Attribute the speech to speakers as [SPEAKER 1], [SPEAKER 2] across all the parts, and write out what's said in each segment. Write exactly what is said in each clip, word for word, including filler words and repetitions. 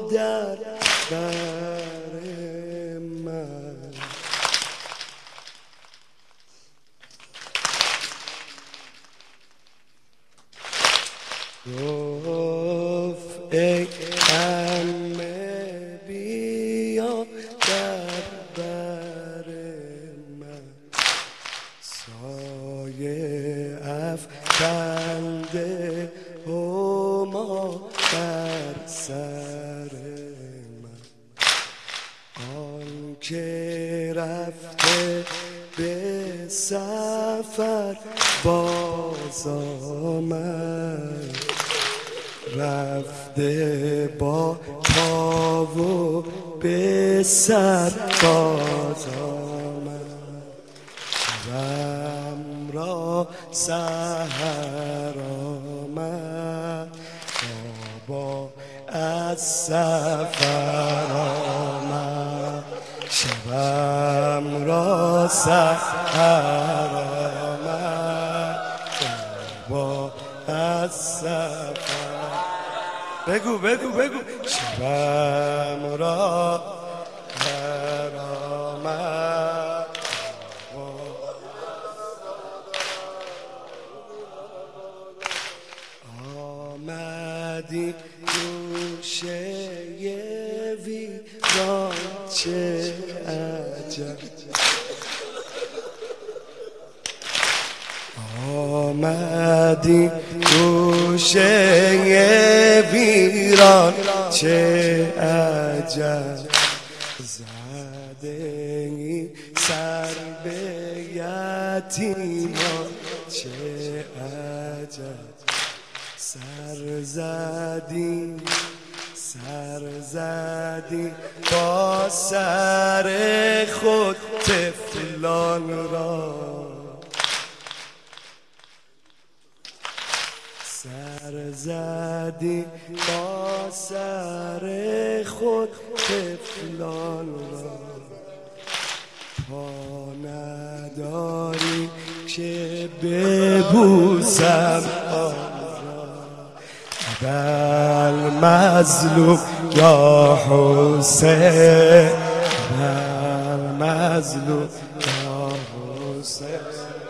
[SPEAKER 1] در بر من. گفت ای عمه بیا در بر من، سایه افکنده هما بر سر من. آن که رفته به سفر باز آمد، رفته با پا و به سر باز آمد. شبم را سحر آمد، بابا از سفر آمد. شبم را سحر آمد، بابا از سفر. بگو بگو بگو. شبم را سحر آمد، آمدی گوشه ویران چه عجب. آمدی گوشه ویران چه عجب. زده ای سر به یتیمان چه عجب. سر زدی سر زدی با سر خود طفلان را. سر زدی با سر خود طفلان را. پا نداری که ببوسم آن را. بل مظلوم یا حسین، بل مظلوم یا حسین.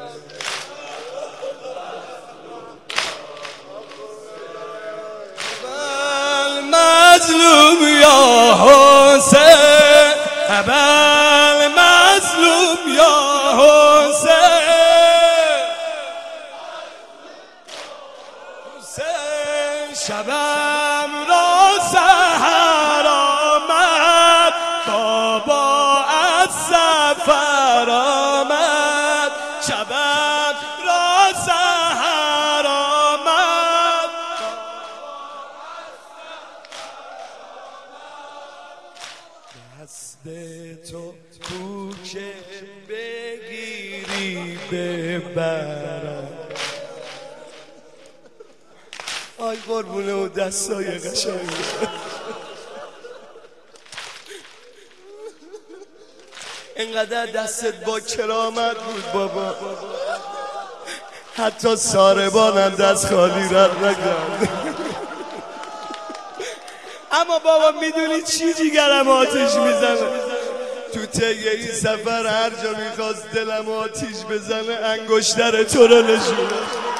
[SPEAKER 1] مظلوم یا حسین، بل مظلوم یا حسین. حسین شبم را سحر آمد، بابا از سفر آمد. شبم را سحر آمد، دست تو تو که بگیری ببرم. آی قربونه و دستای قشنگ. اینقدر دستت با کرامت بود بابا، حتی ساربانم دست خالی رد نکرد. اما بابا میدونی چی جیگرم آتش میزنه؟ تو طی این سفر هر جا میخواست دلم آتیش بزنه انگشتر تو رو نشونه.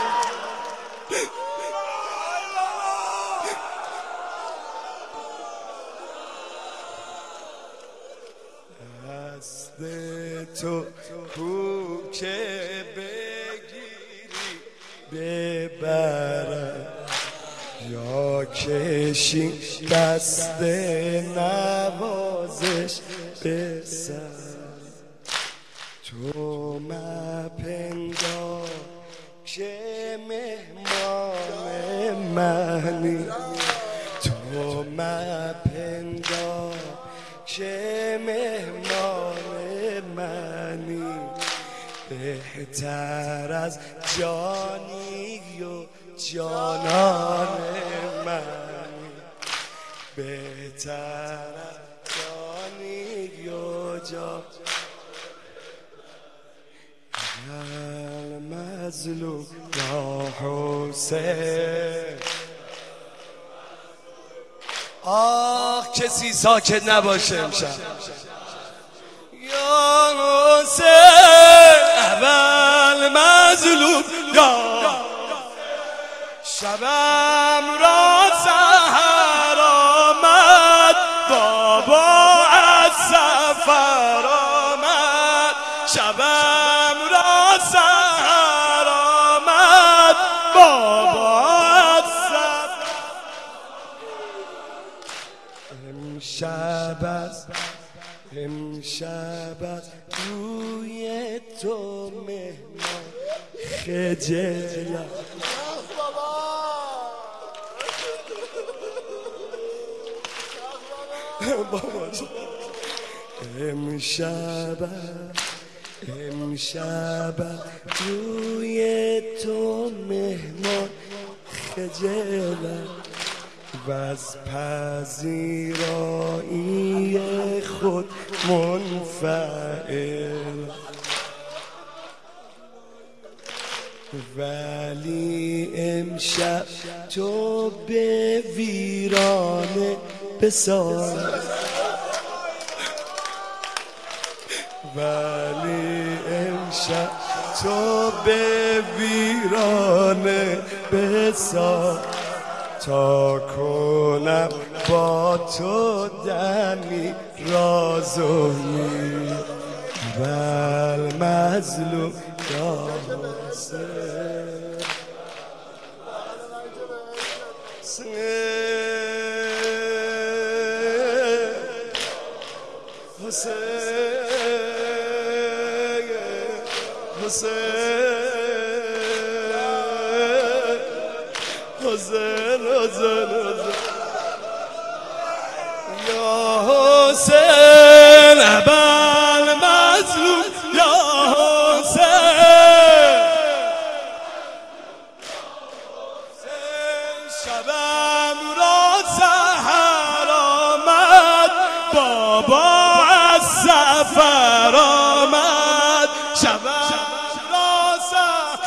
[SPEAKER 1] دست تو کو که بگیری ببرم، یا کشی دست نوازش به سر. تو مپندار که مهمان منی، تو مپندار که مهمان منی. بهتر از جانی و جانان منی، بهتر از جانی و جان. المظلوم یا حسین، آه کسی ساکت نباشه امشب. یا حسین اول مظلوم، یا شبم را سحر آمد، بابا از سفر آمد. شبم را سحر آمد، بابا از سفر. امشب است امشب است روی تو مهمان خجلم. امشب امشب روی تو مهمان خجلم، و از پذیرایی خود منفعل. ولی امشب تو به ویرانه بساز، ولی امشب تو به ویرانه بساز، تا کنم با تو دمی راز و می بل مظلوم یا حسین. حسین حسین حسین حسین یا حسین ابل مظلوم، یا حسین. شبم را سحر آمد، بابا از سفر آمد. شبم را سحر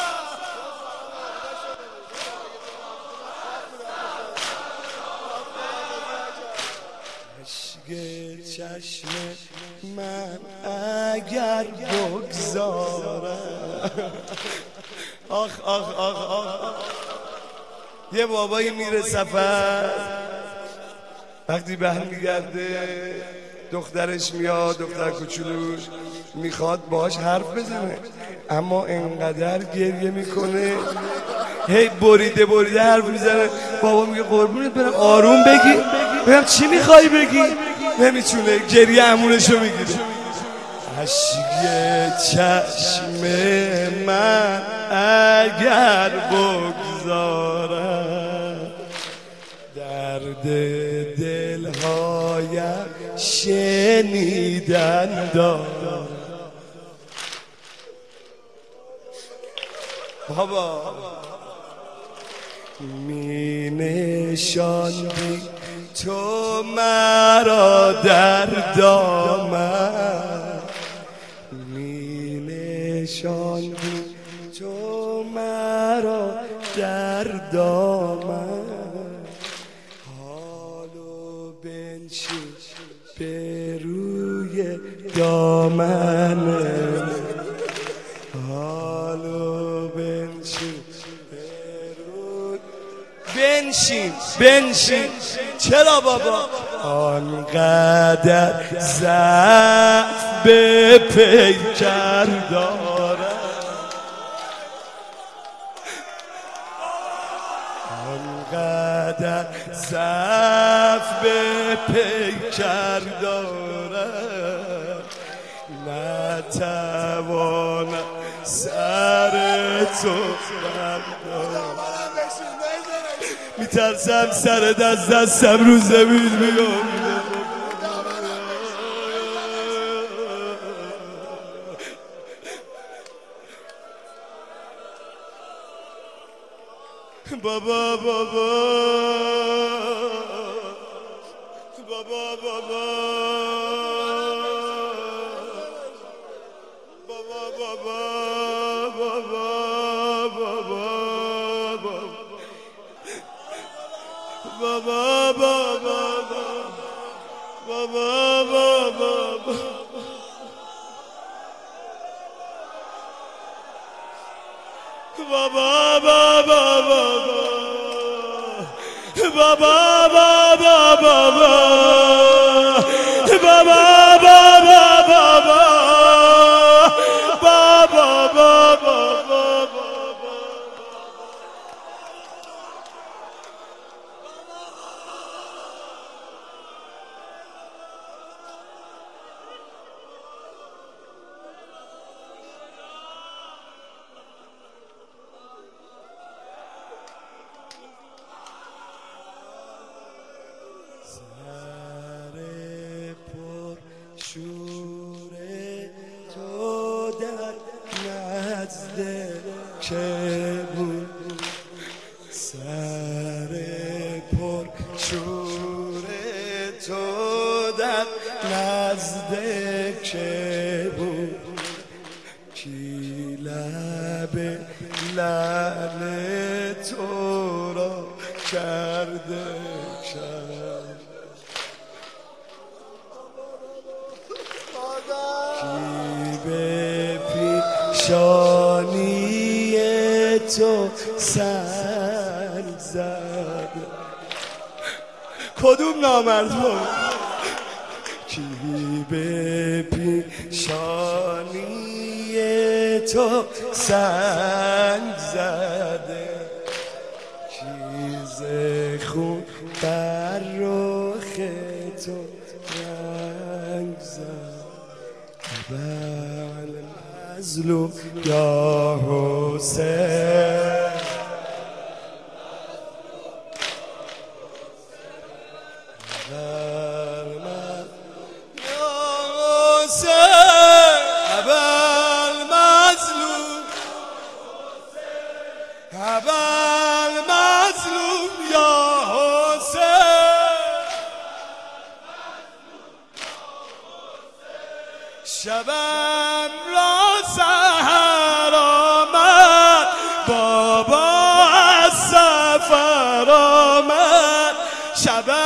[SPEAKER 1] عشق چشم من اگر بگذارم. آخ آخ آخ آخ. یه بابایی میره سفر، وقتی برمیگرده دخترش میاد، دختر کوچولوش میخواد باهاش حرف بزنه، اما انقدر گریه میکنه، هی بریده بریده حرف میزنه. بابا میگه قربونت برم آروم بگی، بگم چی میخوای بگی؟ نمیتونه، گریه امونشو میگیره. عشق چشم من اگر بگذارم، درد دلهایم شنیدن دارم. بابا می نشاندی تو مرا در دامن، می نشاندی تو مرا در دامن. حالو بنشین به روی دامنه، حالو بنشین بنشین بنشین. چرا بابا؟ آنقدر ضعف به پیکر دارم، آنقدر ضعف به پیکر دارم، نتوانم سر تو بردارم. میترسم سرت از دستم رو زمین بیفته. بابا بابا بابا بابا بابا بابا بابا بابا بابا بابا بابا بابا شور تو در نزد که بود سر پر شور تو در نزد که بود کی لب لعل تو را کرده کرد به پیشانی تو سنگ زد کدوم نامرد بود کی به پیشانی تو سنگ زده چیز خون بر رخ تو رنگ زد بل مظلوم یا حسین بل مظلوم یا حسین بل مظلوم بل مظلوم یا شبم را سحر آمد بابا از سفر آمد شبم